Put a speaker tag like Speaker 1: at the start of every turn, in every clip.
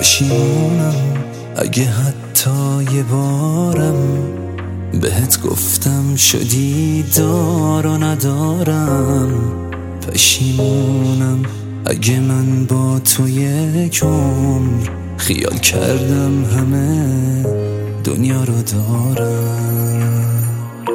Speaker 1: پشیمونم اگه حتی یه بارم بهت گفتم شدی دار و ندارم. پشیمونم اگه من با تو یک عمر خیال کردم همه دنیا رو دارم.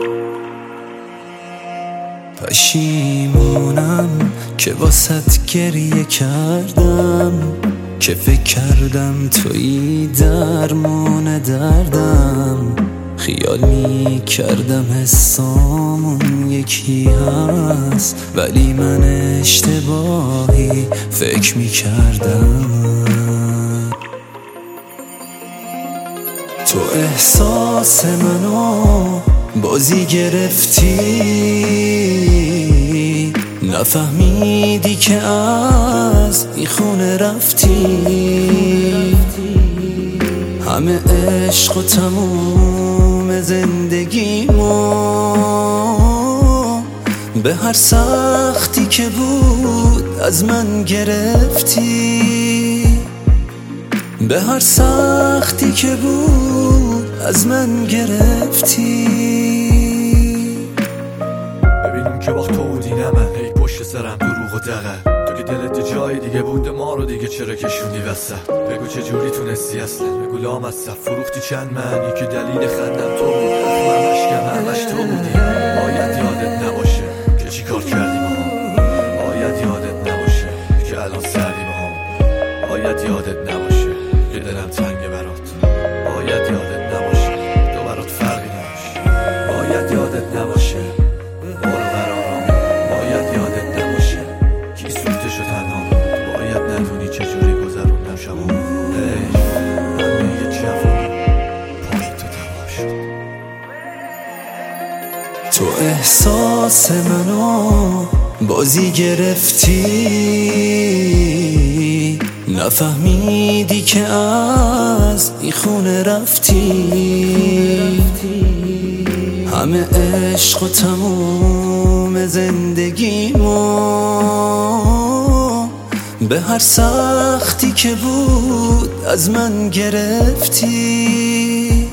Speaker 1: پشیمونم که واسط گریه کردم، که فکر کردم تویی درمان دردم. خیال می کردم حسامون یکی هست، ولی من اشتباهی فکر می کردم. تو احساس منو بازی گرفتی، نفهمیدی که از این خونه رفتی. همه عشق و تموم زندگیمو به هر سختی که بود از من گرفتی. به هر سختی که بود از من گرفتی.
Speaker 2: ببینیم که وقت تو بودی نه من، هی پشت سرم دروغ و دقه. تو که دلت جای دیگه بود ما رو دیگه چرا کشوندی وسط؟ بگو چه جوری تونستی اصلا؟ بگو لامصب فروختی چند من؟ یکی دلیل خندم تو بود، همش که همش تو بودی. باید یادت نباشه که چی کار کردی با هم. باید یادت نباشه که الان سردی با هم. باید یادت نباشه که دلم تنگه برات. باید یادت نباشه تو برات فرقی نداشت. باید یادت نباشه برو برام. باید یادت نباشه کی سوختشو تنها. باید ندونی چجوری گذروندم شبا. حیف همه یه جوون پای تو تمام شد.
Speaker 1: تو احساس منو بازی گرفتی، نفهمیدی که از این خونه رفتی. همه عشق و تموم زندگیمو به هر سختی که بود از من گرفتی.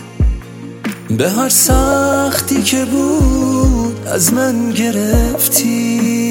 Speaker 1: به هر سختی که بود از من گرفتی.